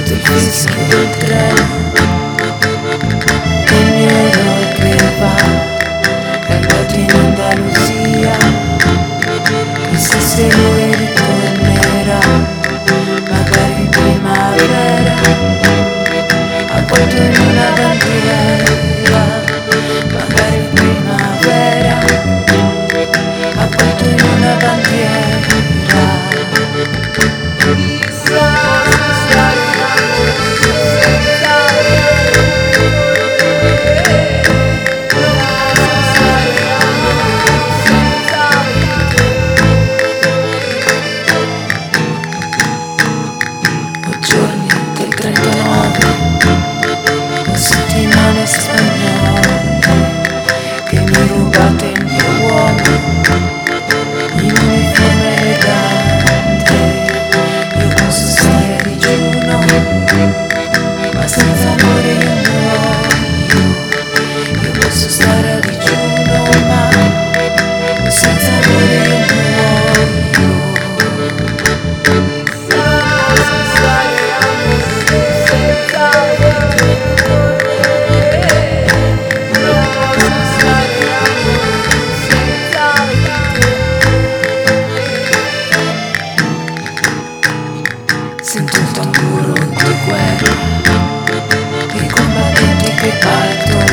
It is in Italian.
il fischio del treno, il mio eroe che va, cargato in Andalusia. Chissà se lui ritornerà, magari in primavera, avvolto in una bandiera, magari in primavera, avvolto in una bandiera. Giorni del 39, settimane spagnole che mi rubate il mio uomo in uniforme elegante. Io posso stare a digiuno, ma senza amore io muoio. Io posso stare a digiuno, ma senza amore io muoio. Sento il tamburo di guerra, i combattenti che partono.